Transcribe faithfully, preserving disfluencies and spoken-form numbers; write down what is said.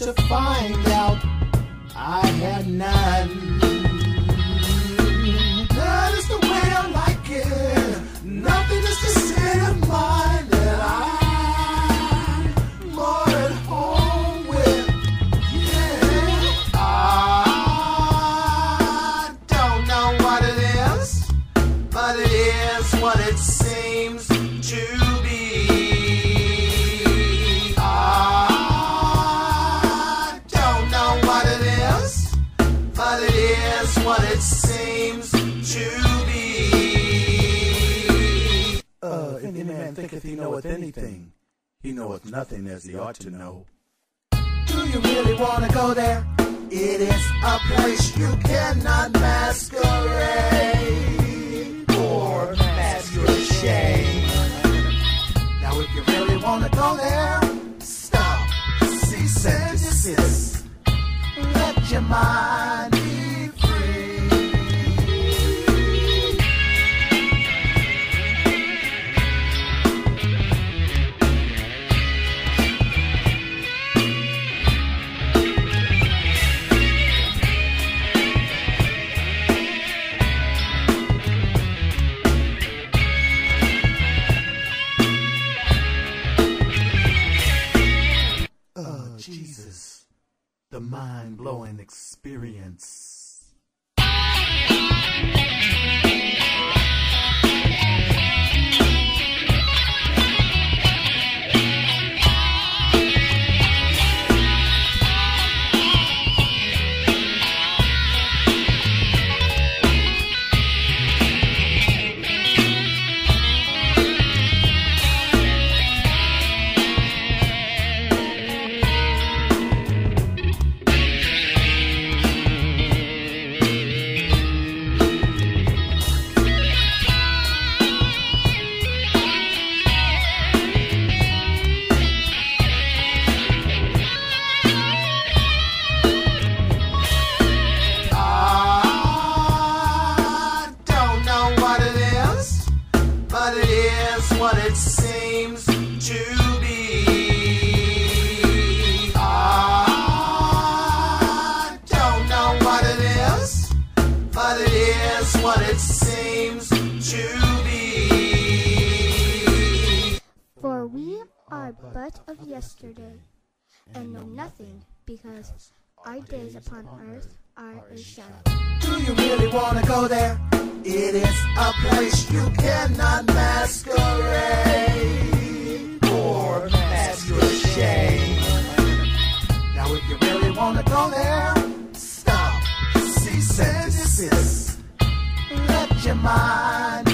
to find out I had none. That is the way I like it. Nothing is the state of mind that I'm more at home with. Yeah, I don't know what it is, but it is what it seems to be. I don't know what it is, but it is what it seems to be. Uh, if any man thinketh he knoweth anything, he knoweth nothing as he ought to know. Do you really want to go there? It is a place you cannot masquerade or mask your shame. Now if you really want to go there, stop, cease and desist. Let your mind be free. Oh, Jesus, the mind-blowing experience. But it is what it seems to be. I don't know what it is, but it is what it seems to be. For we are but of yesterday, and know nothing, because our days upon earth are a shadow. Do you really want to go there? It is a place you cannot masquerade or mask your shame. Now if you really want to go there, stop, cease and desist. Let your mind